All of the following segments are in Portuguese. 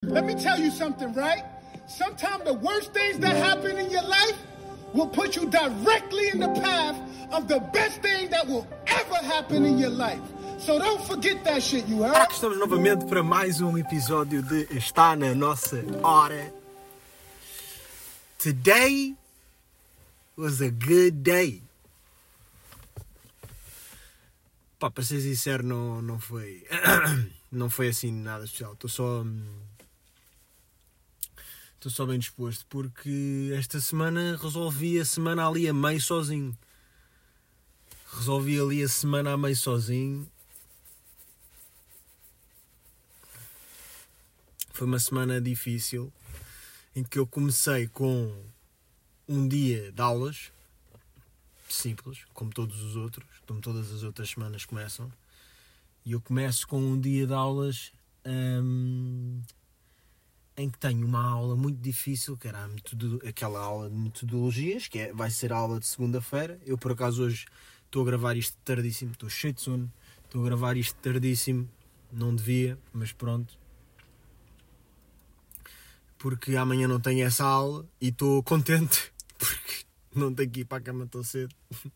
Let me tell you something, right? Sometimes the worst things that happen in your life will put you directly in the path of the best thing that will ever happen in your life. So don't forget that shit, you heard? Aqui estamos novamente para mais um episódio de Está na Nossa Hora. Today was a good day. Pá, para ser sincero, não foi assim nada especial. Estou só bem disposto porque esta semana resolvi a semana ali a meio sozinho. Foi uma semana difícil em que eu comecei com um dia de aulas simples, como todos os outros, como todas as outras semanas começam, e eu começo com um dia de aulas em que tenho uma aula muito difícil, que era aquela aula de metodologias, que vai ser a aula de segunda-feira. Eu por acaso hoje estou a gravar isto tardíssimo, estou cheio de sono, estou a gravar isto tardíssimo, não devia, mas pronto, porque amanhã não tenho essa aula e estou contente porque não tenho que ir para a cama tão cedo.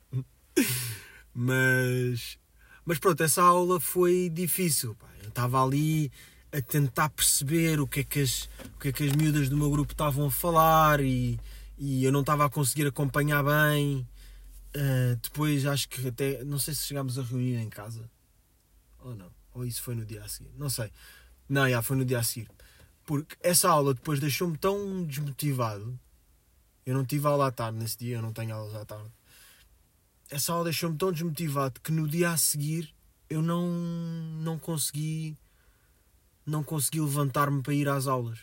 mas pronto, essa aula foi difícil, pá. Eu estava ali a tentar perceber o que é que as miúdas do meu grupo estavam a falar e eu não estava a conseguir acompanhar bem. Depois acho que até, não sei se chegámos a reunir em casa ou não, ou isso foi no dia a seguir, não sei. Não, foi no dia a seguir, porque essa aula depois deixou-me tão desmotivado. Eu não tive aula à tarde nesse dia, eu não tenho aulas à tarde. Essa aula deixou-me tão desmotivado que no dia a seguir eu não consegui levantar-me para ir às aulas.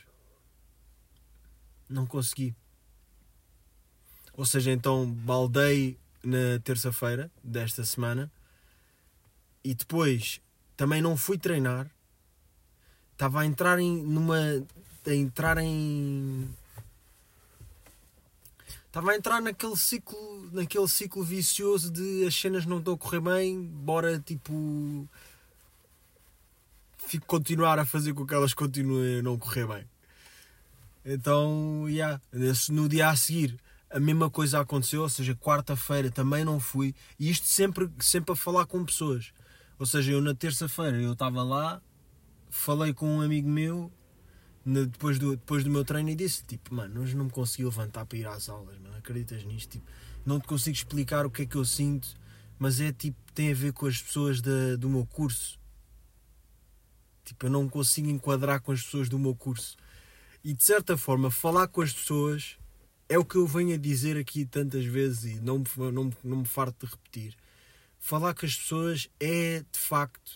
Não consegui. Ou seja, então baldei na terça-feira desta semana e depois também não fui treinar. Estava a entrar naquele ciclo vicioso de as cenas não estão a correr bem, bora continuar a fazer com que elas continuem a não correr bem. Então, no dia a seguir a mesma coisa aconteceu, ou seja, quarta-feira também não fui, e isto sempre a falar com pessoas. Ou seja, eu na terça-feira eu estava lá, falei com um amigo meu depois do meu treino e disse, mano, hoje não me consegui levantar para ir às aulas, mano, acreditas nisto? Não te consigo explicar o que é que eu sinto, mas tem a ver com as pessoas do meu curso. Eu não consigo enquadrar com as pessoas do meu curso. E de certa forma, falar com as pessoas é o que eu venho a dizer aqui tantas vezes e não me farto de repetir. Falar com as pessoas é, de facto,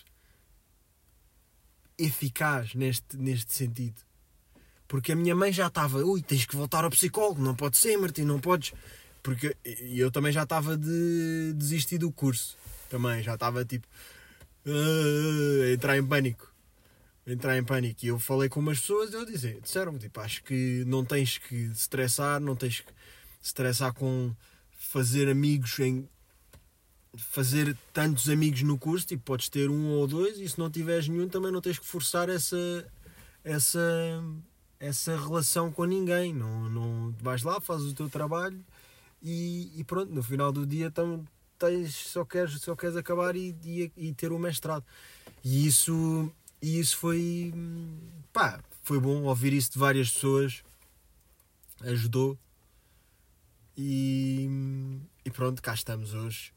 eficaz neste sentido. Porque a minha mãe já estava, tens que voltar ao psicólogo, não pode ser, Martim, não podes. Porque eu também já estava de desistir do curso. Também já estava a entrar em pânico. E eu falei com umas pessoas e disseram-me, acho que não tens que estressar, não tens que estressar com fazer amigos, fazer tantos amigos no curso, podes ter um ou dois, e se não tiveres nenhum também não tens que forçar essa relação com ninguém. Não vais lá, fazes o teu trabalho e pronto, no final do dia só queres acabar e ter o mestrado. E isso foi bom ouvir isso de várias pessoas, ajudou e pronto, cá estamos hoje.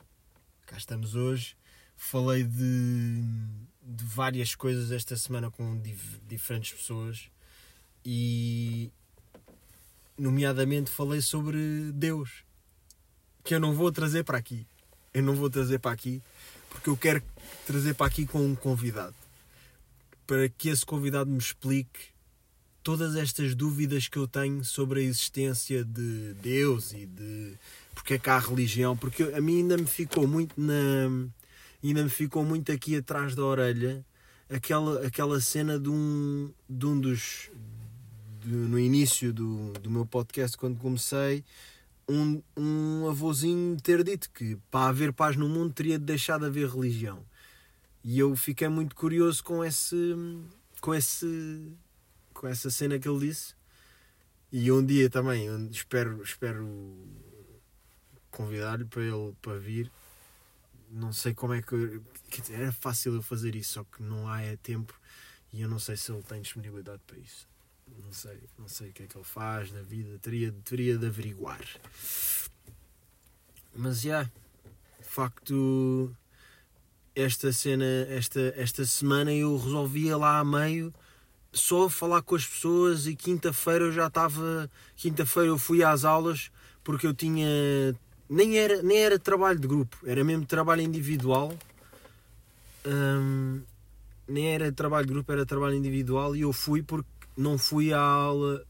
Falei de várias coisas esta semana com diferentes pessoas e nomeadamente falei sobre Deus, que eu não vou trazer para aqui. Porque eu quero trazer para aqui com um convidado, para que esse convidado me explique todas estas dúvidas que eu tenho sobre a existência de Deus e de porque é que há religião, porque a mim ainda me ficou muito aqui atrás da orelha aquela cena de um dos no início do meu podcast, quando comecei, um avôzinho ter dito que para haver paz no mundo teria de deixar de haver religião. E eu fiquei muito curioso com com essa cena que ele disse. E um dia também espero convidar-lhe para vir. Não sei como é que... Quer dizer, era fácil eu fazer isso, só que não há tempo e eu não sei se ele tem disponibilidade para isso. Não sei o que é que ele faz na vida. Teria de averiguar. Mas de facto, esta semana eu resolvia lá a meio só falar com as pessoas e quinta-feira eu fui às aulas porque eu tinha... Nem era trabalho de grupo, era mesmo trabalho individual. Nem era trabalho de grupo, era trabalho individual e eu fui porque não fui à aula...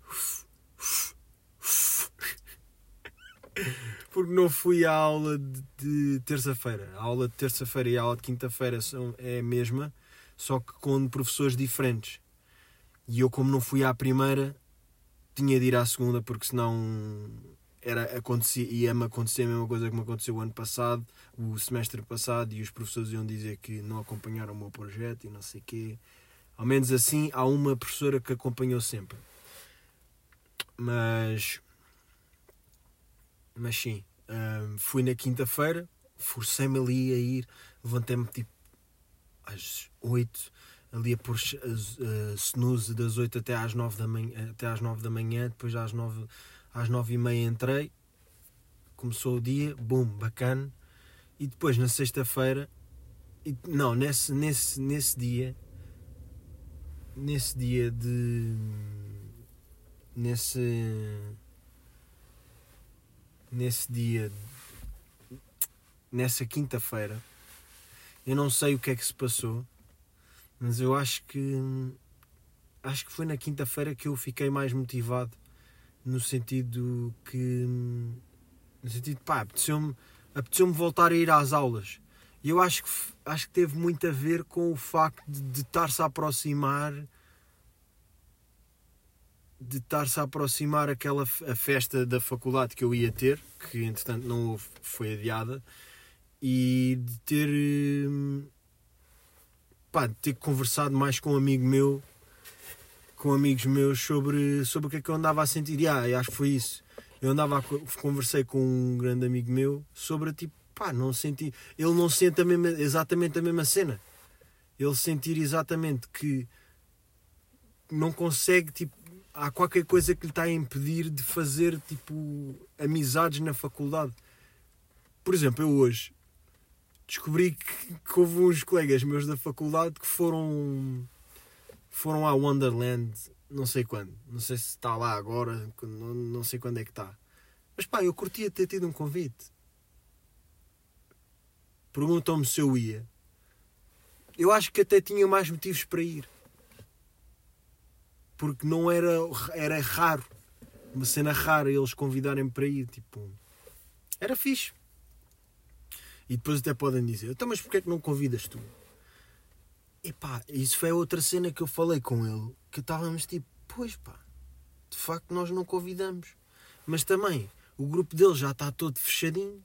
Porque não fui à aula de terça-feira. A aula de terça-feira e a aula de quinta-feira é a mesma, só que com professores diferentes. E eu, como não fui à primeira, tinha de ir à segunda, porque senão ia-me acontecer a mesma coisa que me aconteceu o ano passado, o semestre passado, e os professores iam dizer que não acompanharam o meu projeto e não sei o quê. Ao menos assim, há uma professora que acompanhou sempre. Mas sim, fui na quinta-feira, forcei-me ali a ir, levantei-me tipo às 8, ali a pôr snooze das 8 até às 9 da manhã, depois às 9h30 entrei, começou o dia, bum, bacana, e depois na sexta-feira, nesse dia nessa quinta-feira, eu não sei o que é que se passou, mas eu acho que foi na quinta-feira que eu fiquei mais motivado, no sentido pá, apeteceu-me voltar a ir às aulas. E eu acho que teve muito a ver com o facto de estar-se a aproximar a festa da faculdade que eu ia ter, que entretanto não foi adiada, e de ter conversado mais com amigos meus sobre o que é que eu andava a sentir. Acho que foi isso. Conversei com um grande amigo meu sobre não senti. Ele não sente exatamente a mesma cena. Ele sentir exatamente que não consegue, há qualquer coisa que lhe está a impedir de fazer amizades na faculdade. Por exemplo, eu hoje descobri que houve uns colegas meus da faculdade que foram à Wonderland, não sei quando, não sei se está lá agora, não sei quando é que está. Mas eu curtia ter tido um convite. Perguntam-me se eu ia. Eu acho que até tinha mais motivos para ir. Porque não era raro, uma cena rara eles convidarem-me para ir, era fixe. E depois até podem dizer, então mas porquê é que não convidas tu? Isso foi outra cena que eu falei com ele, que estávamos de facto nós não convidamos. Mas também, o grupo dele já está todo fechadinho.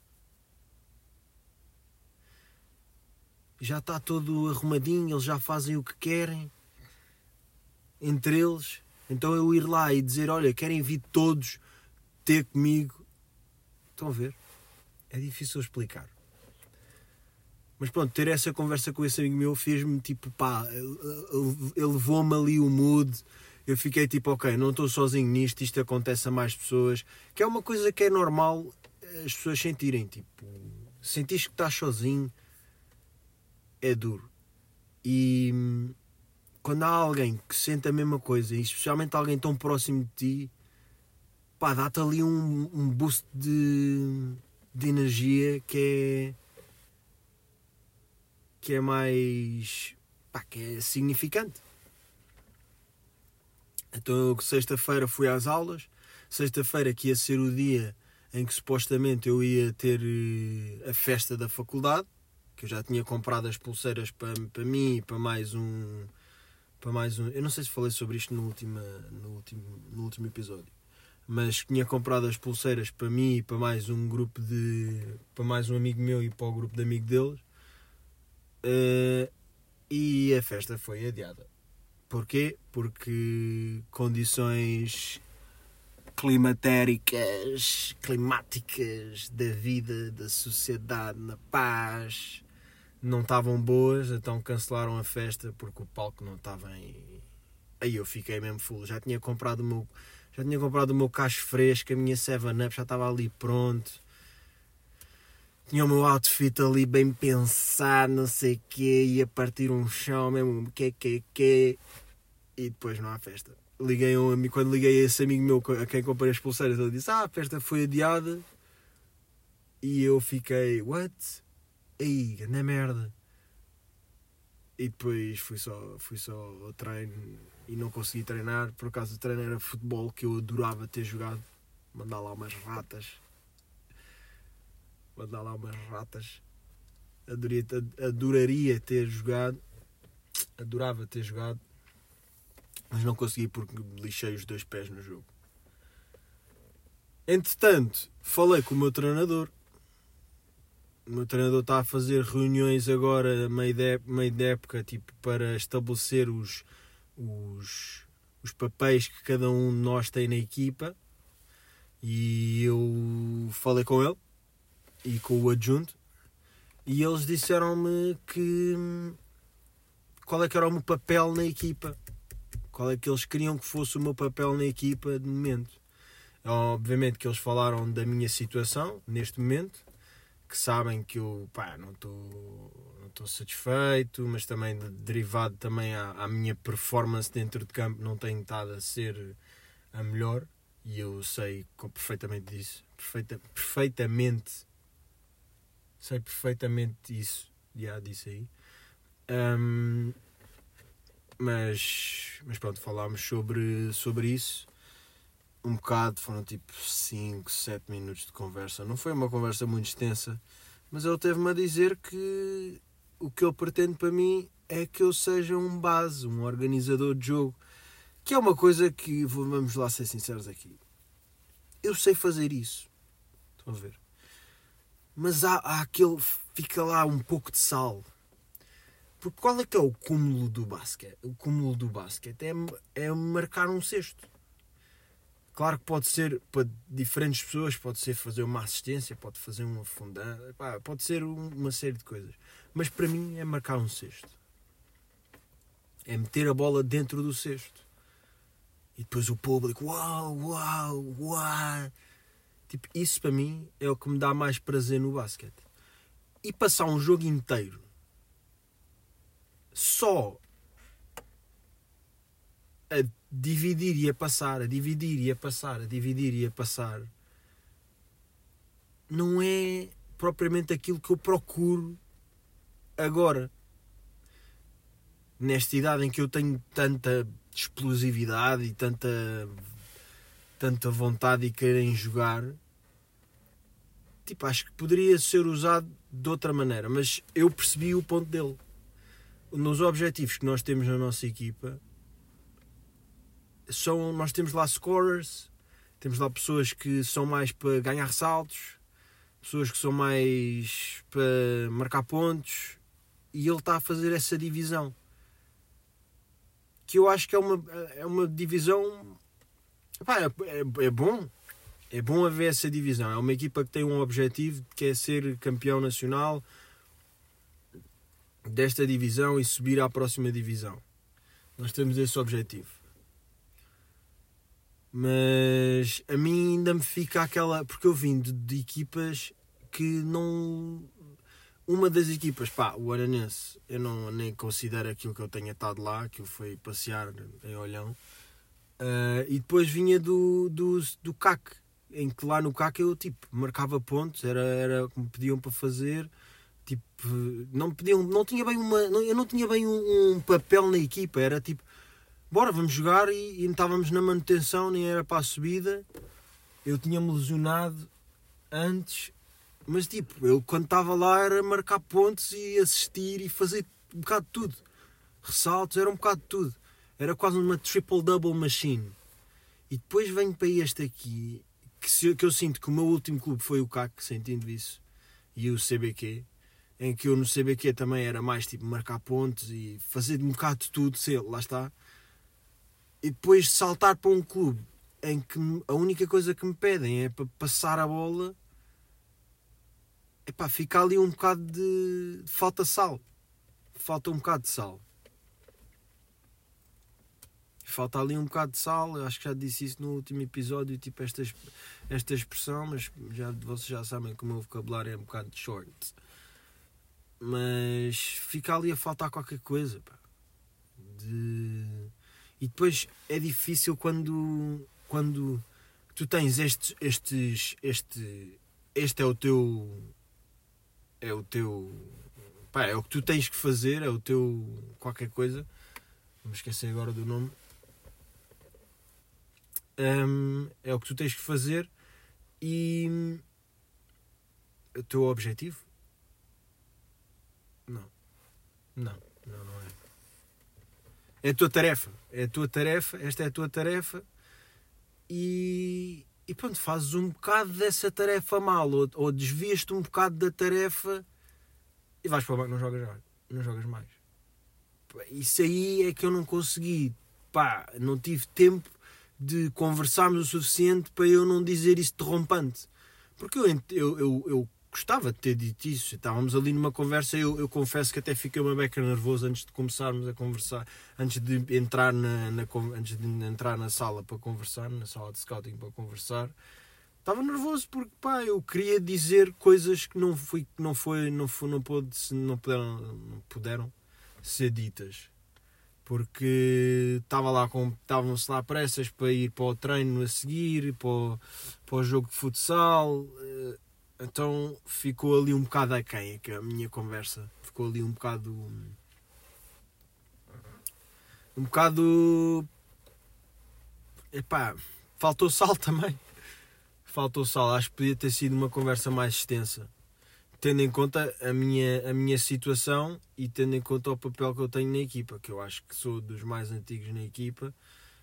Já está todo arrumadinho, eles já fazem o que querem. Entre eles. Então eu ir lá e dizer, olha, querem vir todos ter comigo. Estão a ver? É difícil explicar. Mas pronto, ter essa conversa com esse amigo meu fez-me ele levou-me ali o mood. Eu fiquei ok, não estou sozinho nisto, isto acontece a mais pessoas. Que é uma coisa que é normal as pessoas sentirem. Sentires que estás sozinho é duro. E quando há alguém que sente a mesma coisa, e especialmente alguém tão próximo de ti, dá-te ali um boost de energia que é mais... que é significante. Então eu sexta-feira fui às aulas, sexta-feira que ia ser o dia em que supostamente eu ia ter a festa da faculdade, que eu já tinha comprado as pulseiras para mim e para mais um... Eu não sei se falei sobre isto no último episódio, mas tinha comprado as pulseiras para mim e para mais um grupo para mais um amigo meu e para o grupo de amigo deles, e a festa foi adiada Porquê? Porque condições climáticas da vida, da sociedade, na paz, não estavam boas, então cancelaram a festa porque o palco não estava em... Aí eu fiquei mesmo full, já tinha comprado o meu cacho fresco, a minha 7-Up já estava ali pronto, tinha o meu outfit ali bem pensado, não sei o quê, ia partir um chão mesmo, que e depois não há festa. Quando liguei a esse amigo meu a quem comprei as pulseiras, ele disse: a festa foi adiada. E eu fiquei: what? Ei, grande merda. E depois fui só ao treino e não consegui treinar. Por acaso o treino era futebol, que eu adorava ter jogado. Mandar lá umas ratas. Adoraria ter jogado. Adorava ter jogado. Mas não consegui porque lixei os 2 pés no jogo. Entretanto, falei com o meu treinador. O meu treinador está a fazer reuniões agora, meio de época, tipo, para estabelecer os papéis que cada um de nós tem na equipa. E eu falei com ele e com o adjunto. E eles disseram-me qual é que era o meu papel na equipa. Qual é que eles queriam que fosse o meu papel na equipa de momento. Obviamente que eles falaram da minha situação neste momento, que sabem que eu não estou satisfeito, mas também derivado também à minha performance dentro de campo, não tenho estado a ser a melhor, e eu sei perfeitamente disso. Sei perfeitamente isso. Já disse aí. Mas pronto, falámos sobre isso um bocado, foram tipo 5, 7 minutos de conversa. Não foi uma conversa muito extensa, mas ele teve-me a dizer que o que ele pretende para mim é que eu seja um base, um organizador de jogo, que é uma coisa que, vamos lá ser sinceros aqui, eu sei fazer isso, estão a ver, mas há aquele, fica lá um pouco de sal. Porque qual é que é o cúmulo do basquete? O cúmulo do basquete é marcar um cesto. Claro que pode ser, para diferentes pessoas, pode ser fazer uma assistência, pode fazer um afundar, pode ser uma série de coisas. Mas para mim é marcar um cesto. É meter a bola dentro do cesto. E depois o público, uau. Tipo, isso para mim é o que me dá mais prazer no basquete. E passar um jogo inteiro só a dividir e a passar, não é propriamente aquilo que eu procuro agora, nesta idade em que eu tenho tanta explosividade e tanta vontade e querem jogar. Tipo, acho que poderia ser usado de outra maneira, mas eu percebi o ponto dele. Nos objetivos que nós temos na nossa equipa, nós temos lá scorers, temos lá pessoas que são mais para ganhar ressaltos, pessoas que são mais para marcar pontos, e ele está a fazer essa divisão, que eu acho que é uma divisão, é bom haver essa divisão. É uma equipa que tem um objetivo, que é ser campeão nacional desta divisão e subir à próxima divisão. Nós temos esse objetivo. Mas a mim ainda me fica aquela... Porque eu vim de equipas que não... Uma das equipas, o Aranense, eu nem considero aquilo que eu tenha estado lá, que eu fui passear em Olhão. E depois vinha do CAC, em que lá no CAC eu marcava pontos, era o que me pediam para fazer. Eu não tinha bem um papel na equipa, era bora, vamos jogar, e não estávamos na manutenção, nem era para a subida. Eu tinha-me lesionado antes, mas eu quando estava lá era marcar pontos e assistir e fazer um bocado de tudo. Ressaltos, era um bocado de tudo. Era quase uma triple-double machine. E depois venho para este aqui, que eu sinto que o meu último clube foi o CAC, sentindo isso, e o CBQ, em que eu no CBQ também era mais marcar pontos e fazer um bocado de tudo, lá está. e depois saltar para um clube em que a única coisa que me pedem é para passar a bola, epá, fica ali um bocado de... falta sal. Falta um bocado de sal. Falta ali um bocado de sal. Eu acho que já disse isso no último episódio, tipo esta expressão, mas vocês já sabem que o meu vocabulário é um bocado de short. Mas fica ali a faltar qualquer coisa, pá. E depois é difícil quando tu tens este é o teu, pá, é o que tu tens que fazer, é o teu qualquer coisa, não me esqueci agora do nome, é o que tu tens que fazer e o teu objetivo? Não é. É a tua tarefa, esta é a tua tarefa e pronto, fazes um bocado dessa tarefa mal ou desvias-te um bocado da tarefa e vais para o banco, não jogas mais. Isso aí é que eu não consegui, pá, não tive tempo de conversarmos o suficiente para eu não dizer isso derrompante, porque eu gostava de ter dito isso. Estávamos ali numa conversa, eu confesso que até fiquei uma beca nervoso antes de começarmos a conversar, antes de entrar na sala para conversar, na sala de scouting para conversar. Estava nervoso porque, pá, eu queria dizer coisas que não puderam ser ditas. Porque estavam-se lá pressas para ir para o treino a seguir, para o jogo de futsal. Então ficou ali um bocado aquém, que a minha conversa ficou ali um bocado, epá, faltou sal também. Faltou sal, acho que podia ter sido uma conversa mais extensa, tendo em conta a minha situação e tendo em conta o papel que eu tenho na equipa, que eu acho que sou dos mais antigos na equipa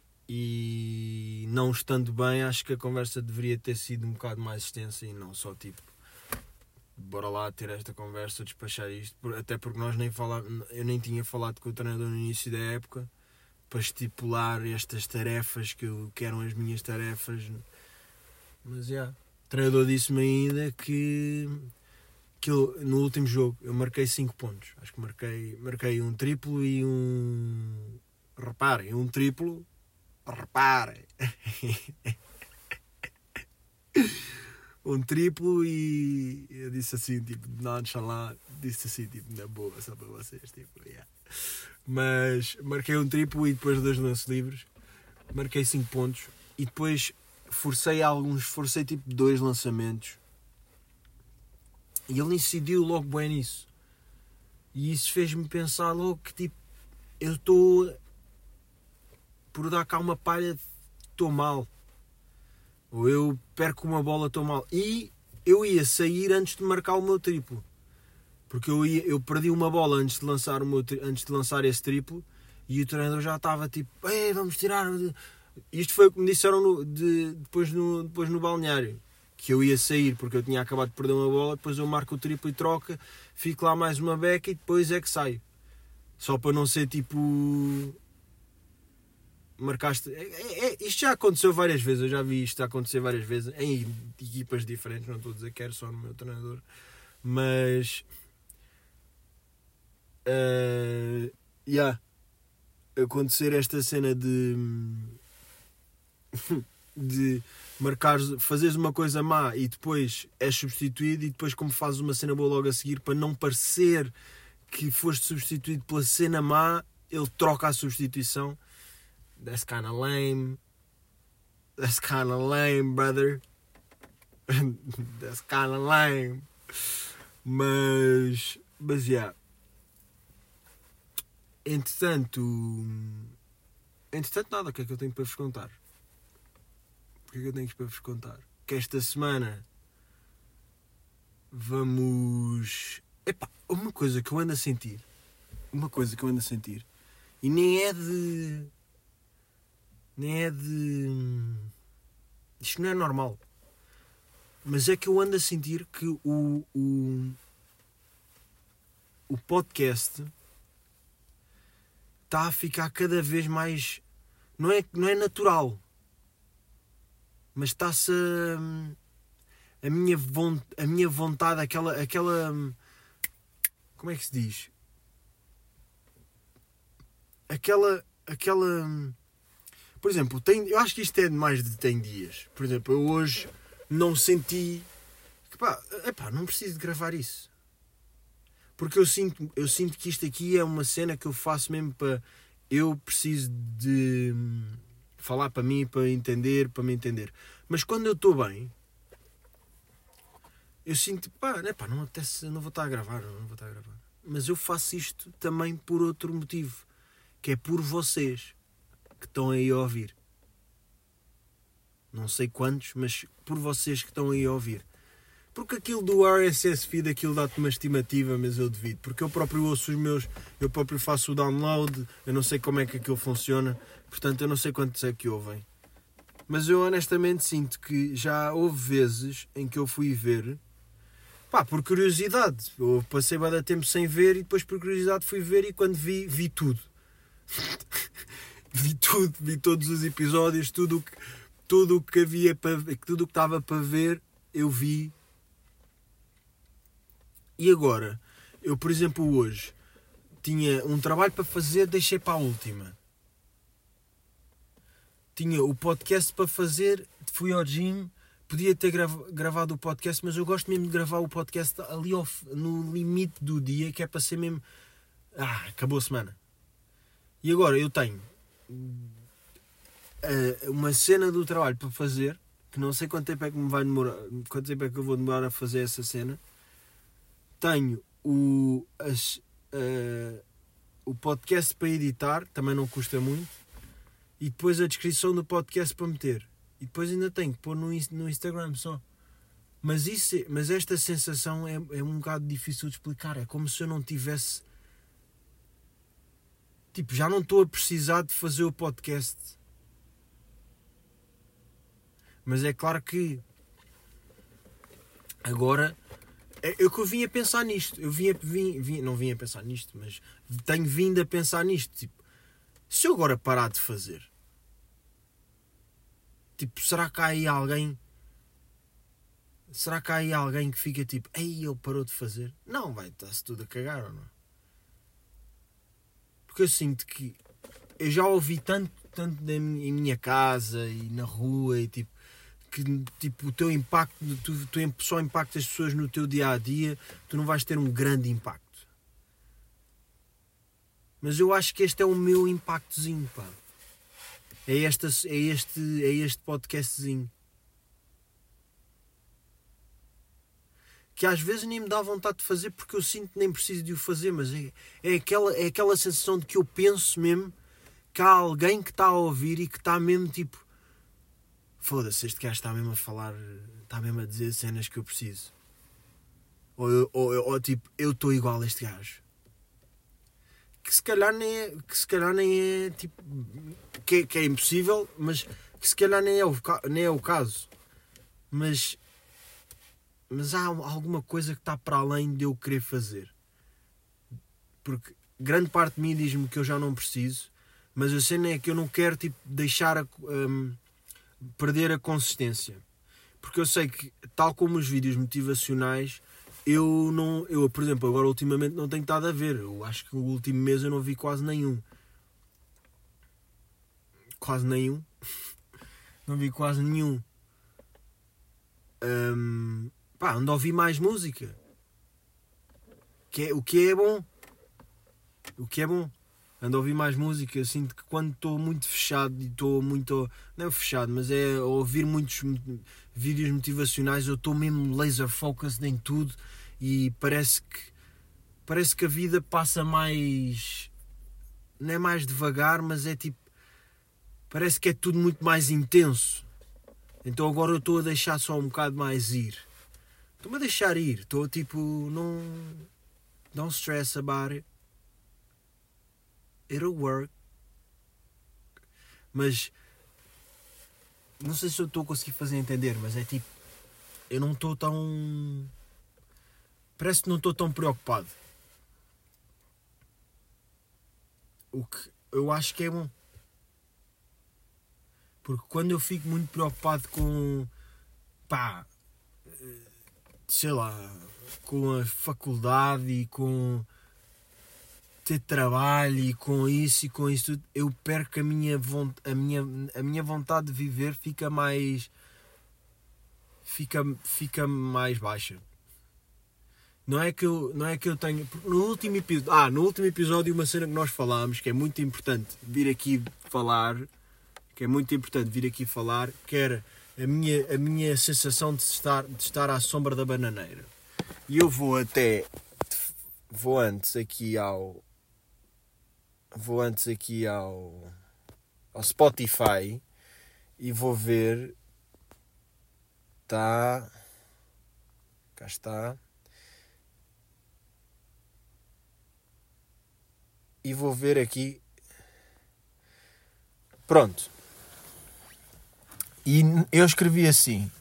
e não estando bem, acho que a conversa deveria ter sido um bocado mais extensa e não só tipo, bora lá ter esta conversa, despachar isto, até porque eu nem tinha falado com o treinador no início da época para estipular estas tarefas que eram as minhas tarefas, mas o treinador disse-me ainda que no último jogo eu marquei 5 pontos, acho que marquei um triplo e reparem um triplo e eu disse assim, tipo, nonchalant, disse assim, tipo, na boa, só para vocês, tipo, mas marquei um triplo e depois 2 lances livres, marquei 5 pontos e depois forcei tipo 2 lançamentos e ele incidiu logo bem nisso e isso fez-me pensar logo que, tipo, eu estou por dar cá uma palha, estou mal. Ou eu perco uma bola, estou mal. E eu ia sair antes de marcar o meu triplo. Porque eu perdi uma bola antes de lançar esse triplo. E o treinador já estava tipo, vamos tirar. Isto foi o que me disseram depois no balneário. Que eu ia sair porque eu tinha acabado de perder uma bola. Depois eu marco o triplo e troca. Fico lá mais uma beca e depois é que saio. Só para não ser tipo... marcaste. Isto já aconteceu várias vezes, eu já vi isto acontecer várias vezes em equipas diferentes, não estou a dizer que era só no meu treinador, mas acontecer esta cena de fazeres uma coisa má e depois és substituído e depois como fazes uma cena boa logo a seguir, para não parecer que foste substituído pela cena má, ele troca a substituição. That's kinda lame, brother. That's kinda lame. Mas entretanto nada, o que é que eu tenho para vos contar? Que esta semana vamos... uma coisa que eu ando a sentir. E nem é de... Isto não é normal. Mas é que eu ando a sentir que o podcast está a ficar cada vez mais não é natural. Mas está-se a minha vontade, aquela como é que se diz? Aquela por exemplo, eu acho que isto é de mais de 100 dias. Por exemplo, eu hoje não senti que não preciso de gravar isso. Porque eu sinto que isto aqui é uma cena que eu faço mesmo para... Eu preciso de falar para mim, para me entender. Mas quando eu estou bem, eu sinto, não apetece, não vou estar a gravar. Mas eu faço isto também por outro motivo, que é por vocês que estão aí a ouvir. Não sei quantos, mas por vocês que estão aí a ouvir. Porque aquilo do RSS feed, aquilo dá-te uma estimativa, mas eu devido. Porque eu próprio ouço os meus, eu próprio faço o download, eu não sei como é que aquilo funciona, portanto eu não sei quantos é que ouvem. Mas eu honestamente sinto que já houve vezes em que eu fui ver, por curiosidade. Eu passei bastante tempo sem ver e depois por curiosidade fui ver e quando vi tudo. Vi todos os episódios, tudo o que havia, tudo o que estava para ver, eu vi. E agora, eu por exemplo hoje tinha um trabalho para fazer, deixei para a última. Tinha o podcast para fazer, fui ao gym, podia ter gravado o podcast, mas eu gosto mesmo de gravar o podcast ali no limite do dia, que é para ser mesmo... acabou a semana. E agora eu tenho uma cena do trabalho para fazer, que não sei quanto tempo é que me vai demorar, quanto tempo é que eu vou demorar a fazer essa cena. Tenho o podcast para editar, também não custa muito. E depois a descrição do podcast para meter. E depois ainda tenho que pôr no Instagram só. Mas esta sensação é um bocado difícil de explicar. É como se eu não tivesse... já não estou a precisar de fazer o podcast. Mas é claro que... Agora... Eu que eu vim a pensar nisto. Não vim a pensar nisto, mas tenho vindo a pensar nisto. Se eu agora parar de fazer, será que há aí alguém? Será que há aí alguém que fica ele parou de fazer? Não, está-se tudo a cagar ou não? Porque eu sinto que eu já ouvi tanto em minha casa e na rua e que o teu impacto, tu só impactas as pessoas no teu dia a dia, tu não vais ter um grande impacto. Mas eu acho que este é o meu impactozinho, pá. É este podcastzinho. Que às vezes nem me dá vontade de fazer porque eu sinto que nem preciso de o fazer, mas é aquela sensação de que eu penso mesmo que há alguém que está a ouvir e que está mesmo foda-se, este gajo está mesmo a falar, está mesmo a dizer cenas que eu preciso. Ou eu estou igual a este gajo. Que se calhar nem é que é impossível, mas que se calhar nem é o caso. Mas há alguma coisa que está para além de eu querer fazer. Porque grande parte de mim diz-me que eu já não preciso, mas a cena é que eu não quero deixar perder a consistência. Porque eu sei que, tal como os vídeos motivacionais, eu, por exemplo, agora ultimamente não tenho estado a ver. Eu acho que o último mês eu não vi quase nenhum. Não vi quase nenhum. Ando a ouvir mais música. O que é bom. Ando a ouvir mais música. Eu sinto que quando estou muito fechado e estou muito... Não é fechado, mas é a ouvir muitos vídeos motivacionais, eu estou mesmo laser focused em tudo e parece que a vida passa mais... Não é mais devagar, mas é parece que é tudo muito mais intenso. Então agora eu estou a deixar só um bocado mais ir. Estou-me a deixar ir. Estou não... Don't stress about it. It'll work. Mas não sei se eu estou a conseguir fazer entender, mas é eu não estou tão... Parece que não estou tão preocupado. O que eu acho que é bom. Porque quando eu fico muito preocupado com, sei lá, com a faculdade e com ter trabalho e com isso tudo, eu perco a minha vontade de viver, fica mais baixa. Não é que eu tenho... No último episódio, uma cena que nós falámos, que é muito importante vir aqui falar, que era a minha sensação de estar à sombra da bananeira. E eu vou antes aqui ao Spotify e vou ver... Cá está. E vou ver aqui. Pronto. E eu escrevi assim.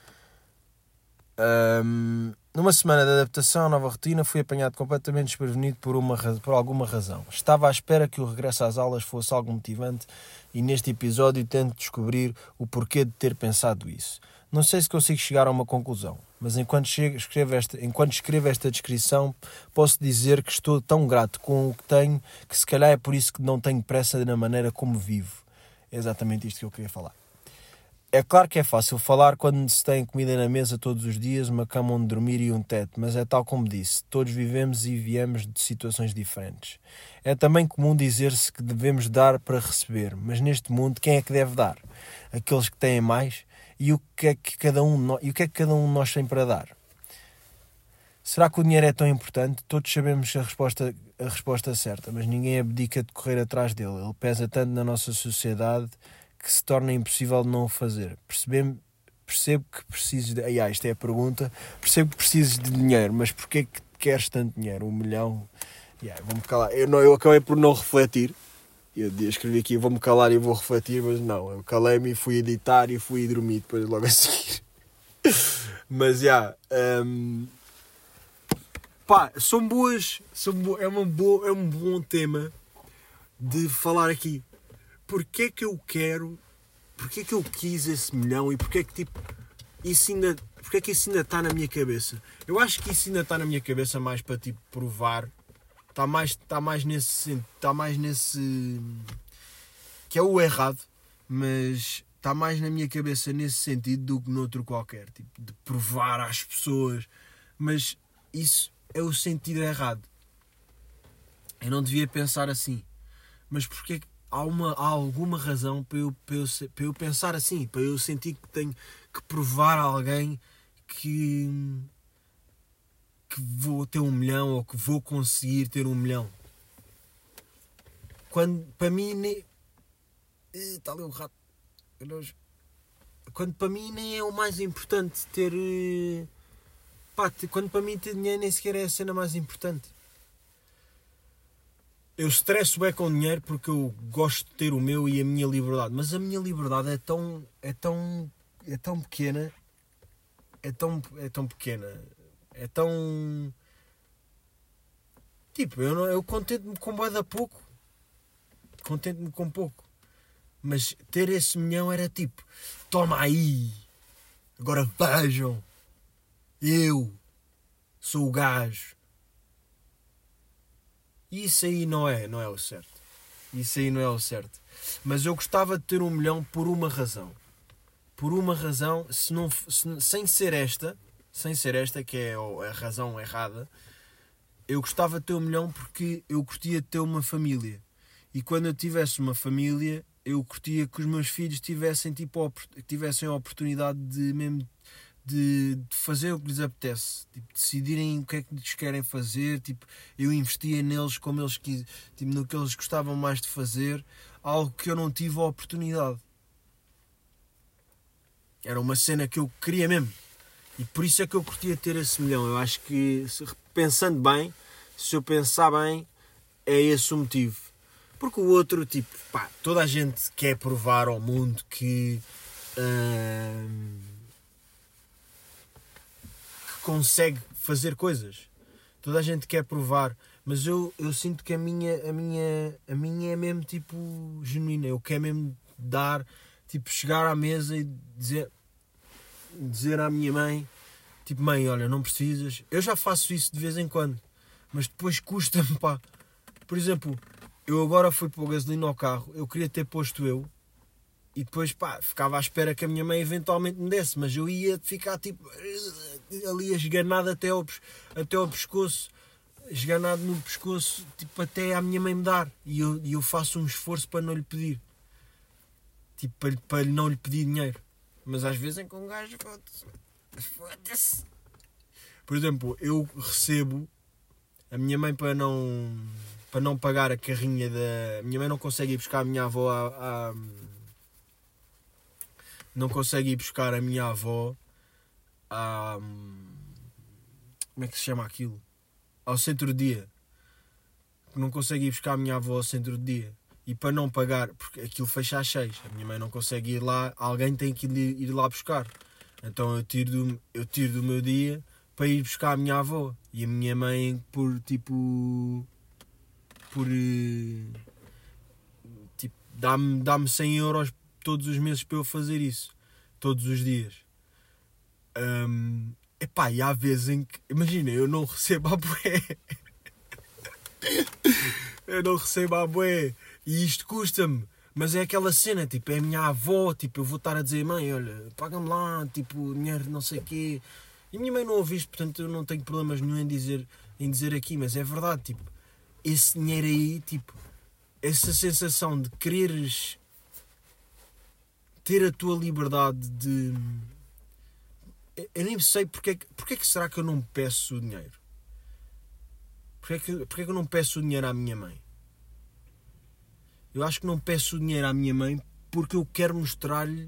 Numa semana de adaptação à nova rotina, fui apanhado completamente desprevenido por alguma razão. Estava à espera que o regresso às aulas fosse algo motivante e neste episódio tento descobrir o porquê de ter pensado isso. Não sei se consigo chegar a uma conclusão, mas enquanto escrevo esta descrição, posso dizer que estou tão grato com o que tenho que se calhar é por isso que não tenho pressa na maneira como vivo. É exatamente isto que eu queria falar. É claro que é fácil falar quando se tem comida na mesa todos os dias, uma cama onde dormir e um teto, mas é tal como disse, todos vivemos e viemos de situações diferentes. É também comum dizer-se que devemos dar para receber, mas neste mundo quem é que deve dar? Aqueles que têm mais? E o que é que cada um de nós tem para dar? Será que o dinheiro é tão importante? Todos sabemos a resposta certa, mas ninguém abdica de correr atrás dele. Ele pesa tanto na nossa sociedade que se torna impossível de não o fazer. Percebo que precisas de... isto é a percebo que precisas de dinheiro, mas porquê que queres tanto dinheiro? 1 milhão? Vou-me calar. Eu acabei por não refletir. Eu escrevi aqui, vou-me calar e vou refletir, mas não, eu calei-me e fui editar e fui dormir depois logo a seguir. Mas é um bom tema de falar aqui. Porquê que eu quis esse milhão e porquê que isso ainda está na minha cabeça? Eu acho que isso ainda está na minha cabeça mais para provar. Está mais nesse que é o errado, mas está mais na minha cabeça nesse sentido do que noutro qualquer, de provar às pessoas, mas isso é o sentido errado. Eu não devia pensar assim, mas porque há alguma razão para eu pensar assim, para eu sentir que tenho que provar a alguém que vou ter 1 milhão ou que vou conseguir ter 1 milhão. Quando para mim nem... Está ali o rato. Quando para mim nem é o mais importante ter... quando para mim ter dinheiro nem sequer é a cena mais importante. Eu estresso bem com dinheiro porque eu gosto de ter o meu e a minha liberdade. Mas a minha liberdade é tão pequena. É tão pequena. É tão... eu contento-me com bué de pouco. Contento-me com pouco. Mas ter esse 1 milhão era toma aí. Agora vejam. Eu sou o gajo. E isso aí não é o certo. Isso aí não é o certo. Mas eu gostava de ter 1 milhão por uma razão. Por uma razão, sem ser esta que é a razão errada, eu gostava de ter 1 milhão porque eu curtia de ter uma família. E quando eu tivesse uma família, eu curtia que os meus filhos tivessem a oportunidade de fazer o que lhes apetece, decidirem o que é que lhes querem fazer, eu investia neles como eles no que eles gostavam mais de fazer, algo que eu não tive a oportunidade. Era uma cena que eu queria mesmo. E por isso é que eu curtia ter esse 1 milhão. Eu acho que, pensando bem, se eu pensar bem, é esse o motivo. Porque o outro, toda a gente quer provar ao mundo que consegue fazer coisas. Toda a gente quer provar. Mas eu sinto que a minha é mesmo genuína. Eu quero mesmo dar, tipo, chegar à mesa e dizer à minha mãe, tipo, mãe, olha, não precisas. Eu já faço isso de vez em quando, mas depois custa-me, pá. Por exemplo, eu agora fui pôr gasolina ao carro, eu queria ter posto eu, e depois, pá, ficava à espera que a minha mãe eventualmente me desse, mas eu ia ficar, tipo, ali esganado até ao pescoço, esganado no pescoço, tipo, até à minha mãe me dar. E eu faço um esforço para não lhe pedir. Tipo, para não lhe pedir dinheiro. Mas às vezes é com um gajo, foda-se. Por exemplo, eu recebo, a minha mãe para não pagar a carrinha da... A minha mãe não consegue ir buscar a minha avó não consegue ir buscar a minha avó a... Como é que se chama aquilo? Ao centro-dia. Não consegue ir buscar a minha avó ao centro-dia. E para não pagar, porque aquilo fecha às 6, a minha mãe não consegue ir lá, alguém tem que ir lá buscar. Então eu tiro do meu dia para ir buscar a minha avó. E a minha mãe, dá-me 100 euros todos os meses para eu fazer isso. Todos os dias. Epá, e há vezes em que... Imagina, eu não recebo a bué. Eu não recebo a bué. E isto custa-me. Mas é aquela cena, tipo, é a minha avó, tipo, eu vou estar a dizer, mãe, olha, paga-me lá, tipo, dinheiro não sei o quê. E a minha mãe não ouve isto, portanto eu não tenho problemas nenhum em dizer aqui, mas é verdade, tipo, esse dinheiro aí, tipo, essa sensação de quereres ter a tua liberdade de... Eu nem sei porque é que será que eu não peço o dinheiro? Porque é que eu não peço o dinheiro à minha mãe? Eu acho que não peço o dinheiro à minha mãe porque eu quero mostrar-lhe...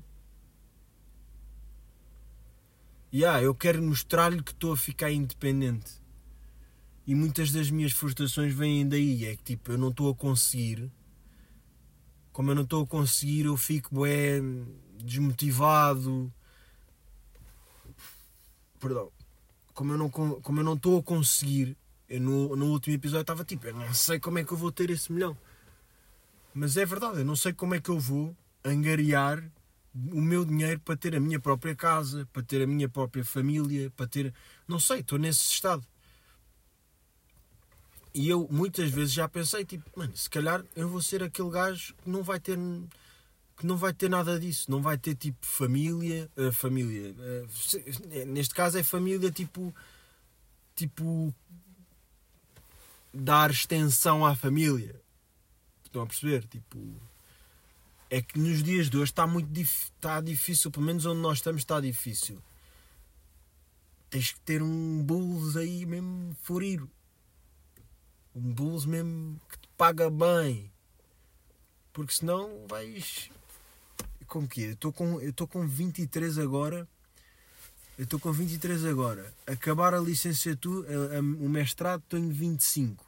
eu quero mostrar-lhe que estou a ficar independente. E muitas das minhas frustrações vêm daí. É que tipo, eu não estou a conseguir. Como eu não estou a conseguir, eu fico desmotivado. Perdão. Como eu não estou a conseguir... No último episódio estava tipo, eu não sei como é que eu vou ter esse milhão. Mas é verdade, eu não sei como é que eu vou angariar o meu dinheiro para ter a minha própria casa, para ter a minha própria família, para ter... Não sei, estou nesse estado. E eu muitas vezes já pensei, tipo, mano, se calhar eu vou ser aquele gajo que não vai ter nada disso. Não vai ter, tipo, família. Neste caso é família, tipo... Dar extensão à família. Estão a perceber? Tipo, é que nos dias de hoje está difícil, pelo menos onde nós estamos está difícil. Tens que ter um bulls aí mesmo furiro. Um bulls mesmo que te paga bem. Porque senão vais... Como que é? Eu estou com 23 agora. Acabar a licenciatura, o mestrado, estou em 25.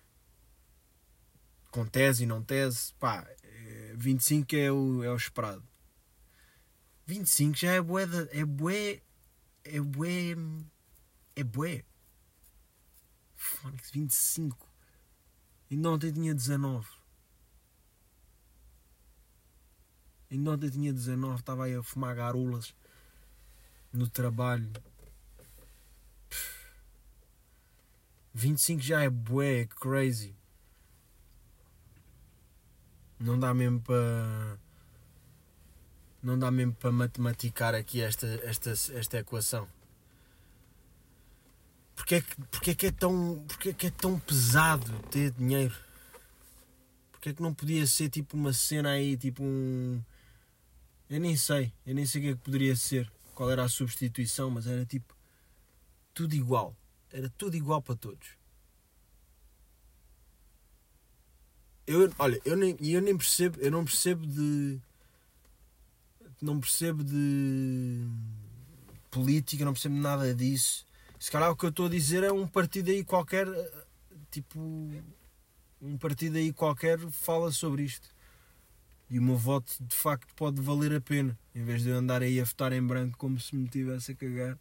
Com tese e não tese, pá, 25 é o esperado. 25 já é bué. Fónix, 25. Ainda ontem tinha 19. Estava aí a fumar garolas no trabalho. 25 já é bué, é crazy. Não dá mesmo para matematicar aqui esta equação. Porque é que é tão pesado ter dinheiro? Porque é que não podia ser tipo uma cena aí, tipo um... Eu nem sei o que é que poderia ser, qual era a substituição, mas era tipo tudo igual. Era tudo igual para todos. Eu não percebo de política, não percebo nada disso. Se calhar o que eu estou a dizer é um partido aí qualquer, tipo, um partido aí qualquer fala sobre isto. E o meu voto de facto pode valer a pena, em vez de eu andar aí a votar em branco como se me tivesse a cagar.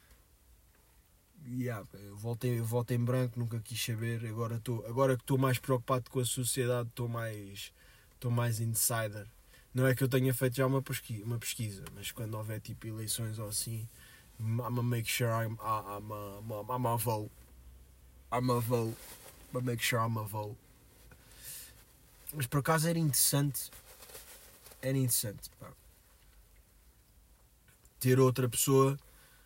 Eu voto em branco, nunca quis saber. Agora que estou mais preocupado com a sociedade, estou mais insider. Não é que eu tenha feito já uma pesquisa, mas quando houver tipo eleições ou assim, I'm make sure I'm a vote. I'm a vote. But make sure I'm a vote. Mas por acaso era interessante, pá. Ter outra pessoa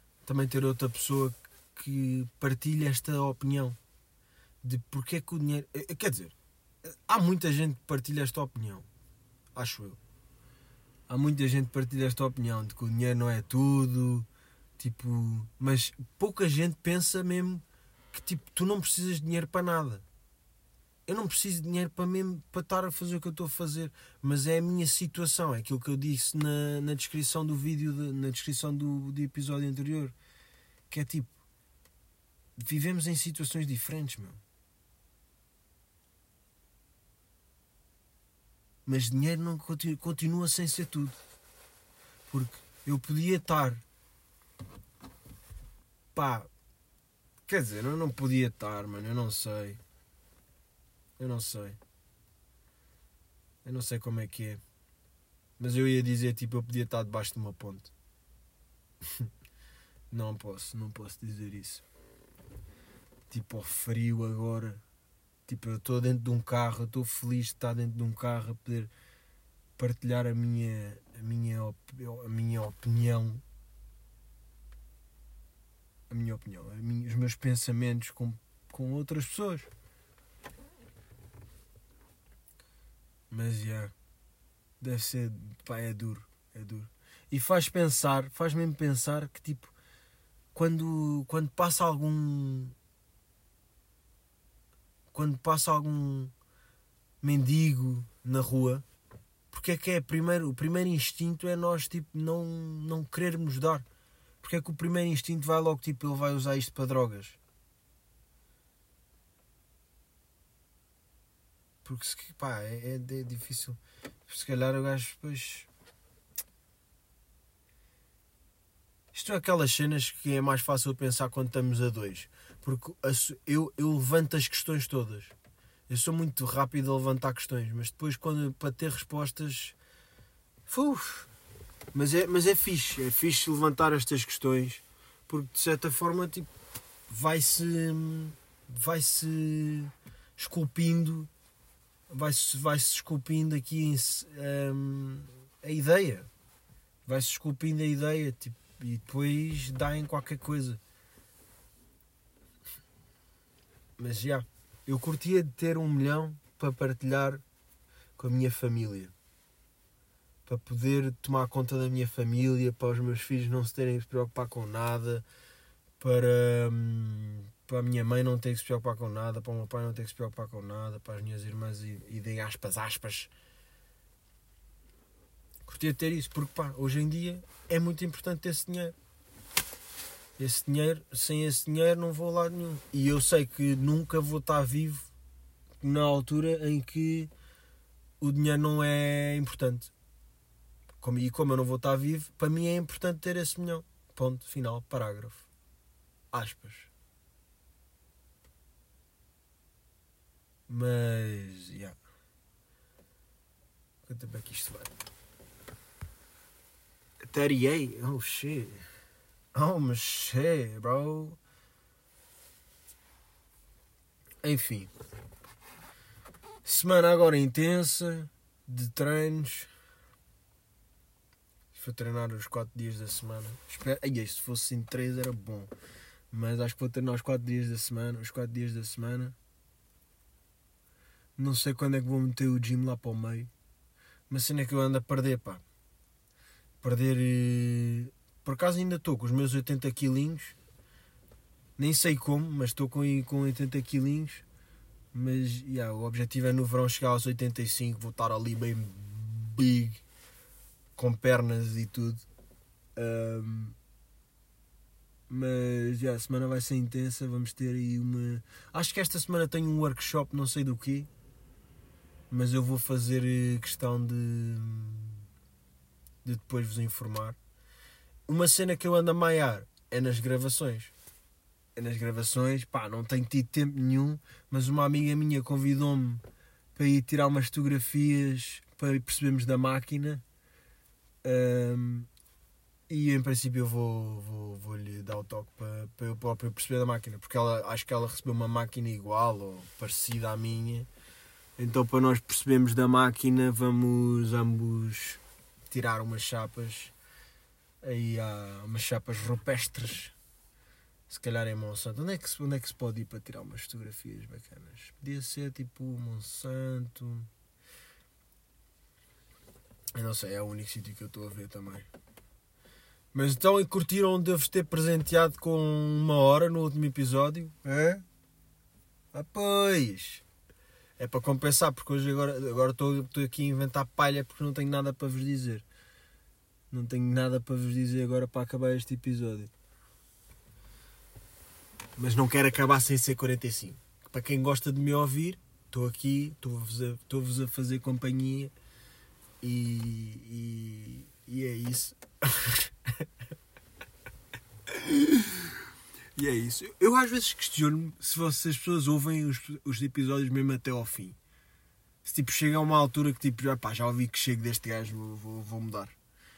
que partilha esta opinião de porque é que o dinheiro... Quer dizer, há muita gente que partilha esta opinião, acho eu. Há muita gente que partilha esta opinião de que o dinheiro não é tudo, tipo... Mas pouca gente pensa mesmo que tipo, tu não precisas de dinheiro para nada. Eu não preciso de dinheiro para estar a fazer o que eu estou a fazer, mas é a minha situação, é aquilo que eu disse na descrição do vídeo, na descrição do episódio anterior, que é tipo, vivemos em situações diferentes, meu. Mas dinheiro não continua sem ser tudo, porque eu podia estar, pá, quer dizer, eu não podia estar, mano, eu não sei. Eu não sei como é que é. Mas eu ia dizer, tipo, eu podia estar debaixo de uma ponte. Não posso dizer isso. Tipo, ao frio agora. Tipo, eu estou dentro de um carro, eu estou feliz de estar dentro de um carro a poder partilhar a minha opinião. Os meus pensamentos com outras pessoas. Mas deve ser, pá, é duro. E faz mesmo pensar que tipo, quando passa algum mendigo na rua, porque é que o primeiro instinto é nós tipo, não querermos dar? Porque é que o primeiro instinto vai logo tipo, ele vai usar isto para drogas? Porque pá, é difícil. Se calhar o gajo depois... Isto é aquelas cenas que é mais fácil pensar quando estamos a dois. Porque eu levanto as questões todas. Eu sou muito rápido a levantar questões. Mas depois para ter respostas... Mas é fixe. É fixe levantar estas questões. Porque de certa forma tipo, vai-se esculpindo... Vai-se esculpindo aqui a ideia. Vai-se esculpindo a ideia, tipo, e depois dá em qualquer coisa. Mas eu curtia de ter 1 milhão para partilhar com a minha família. Para poder tomar conta da minha família, para os meus filhos não se terem que se preocupar com nada, para a minha mãe não ter que se preocupar com nada, para o meu pai não ter que se preocupar com nada, para as minhas irmãs e de aspas. Curtia ter isso, porque pá, hoje em dia é muito importante ter esse dinheiro. Sem esse dinheiro não vou a lado nenhum. E eu sei que nunca vou estar vivo na altura em que o dinheiro não é importante. Como eu não vou estar vivo, para mim é importante ter esse 1 milhão. Ponto, final, parágrafo. Aspas. Mas, quanto tempo é que isto vai? 38? Oh shit, bro. Enfim. Semana agora intensa, de treinos. Vou treinar os 4 dias da semana. Se fossem 3 era bom. Mas acho que vou treinar os 4 dias da semana. Não sei quando é que vou meter o gym lá para o meio. Mas cena é que eu ando a perder, pá. Por acaso ainda estou com os meus 80 quilinhos. Nem sei como, mas estou com 80 quilinhos. Mas, o objetivo é no verão chegar aos 85. Vou estar ali bem big. Com pernas e tudo. Mas a semana vai ser intensa. Vamos ter aí uma... Acho que esta semana tenho um workshop, não sei do quê. Mas eu vou fazer questão de depois vos informar. Uma cena que eu ando a maiar é nas gravações. Pá, não tenho tido tempo nenhum. Mas uma amiga minha convidou-me para ir tirar umas fotografias para percebermos da máquina. E em princípio eu vou-lhe dar o toque para eu próprio perceber da máquina, porque acho que ela recebeu uma máquina igual ou parecida à minha. Então, para nós percebermos da máquina, vamos ambos tirar umas chapas. Aí há umas chapas rupestres, se calhar em Monsanto. Onde é que se pode ir para tirar umas fotografias bacanas? Podia ser tipo Monsanto. Eu não sei, é o único sítio que eu estou a ver também. Mas então, e curtiram de vos ter presenteado com 1 hora no último episódio? É? Ah, pois! É para compensar, porque hoje agora estou aqui a inventar palha porque não tenho nada para vos dizer. Não tenho nada para vos dizer agora para acabar este episódio. Mas não quero acabar sem ser 45. Para quem gosta de me ouvir, estou aqui, estou-vos a fazer companhia e é isso. E é isso. Eu às vezes questiono-me se as pessoas ouvem os episódios mesmo até ao fim. Se tipo chega a uma altura que tipo, já ouvi que chego deste gajo, vou mudar.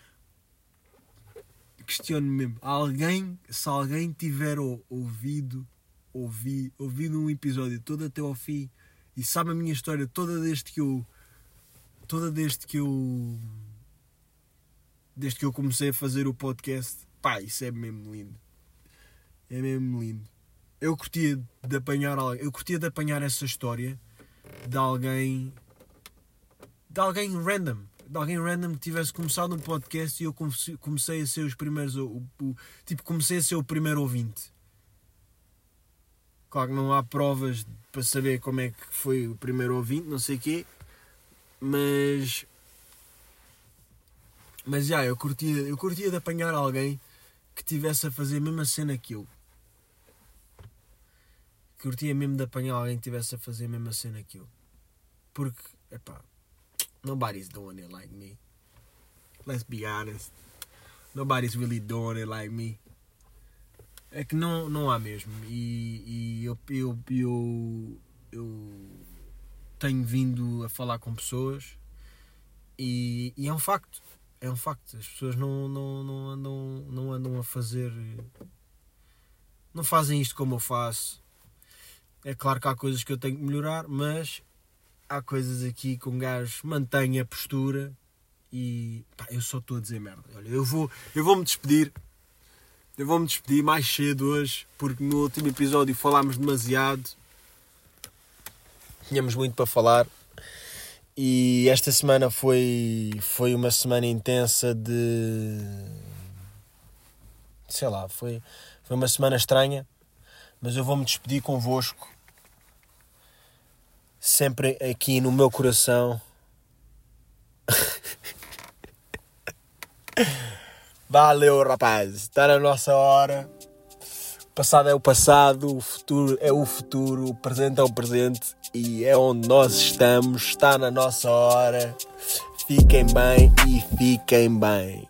Questiono-me mesmo. Se alguém tiver ouvido um episódio todo até ao fim e sabe a minha história toda desde que eu comecei a fazer o podcast, pá, isso é mesmo lindo. É mesmo lindo. Eu curtia de apanhar essa história de alguém random. De alguém random que tivesse começado um podcast e eu comecei a ser os primeiros... comecei a ser o primeiro ouvinte. Claro que não há provas para saber como é que foi o primeiro ouvinte, não sei o quê. Mas eu curtia de apanhar alguém que tivesse a fazer a mesma cena que eu. Curtia mesmo de apanhar alguém que tivesse a fazer a mesma cena que eu. Porque, nobody's doing it like me. Let's be honest. Nobody's really doing it like me. É que não há mesmo. E eu tenho vindo a falar com pessoas e é um facto. É um facto. As pessoas não andam a fazer... Não fazem isto como eu faço. É claro que há coisas que eu tenho que melhorar, mas há coisas aqui que um gajo mantém a postura e... eu só estou a dizer merda. Olha, eu vou-me despedir. Eu vou-me despedir mais cedo hoje, porque no último episódio falámos demasiado. Tínhamos muito para falar. E esta semana foi uma semana intensa de... Sei lá, foi uma semana estranha. Mas eu vou-me despedir convosco. Sempre aqui no meu coração. Valeu, rapaz. Está na nossa hora. O passado é o passado. O futuro é o futuro. O presente é o presente. E é onde nós estamos. Está na nossa hora. Fiquem bem e fiquem bem.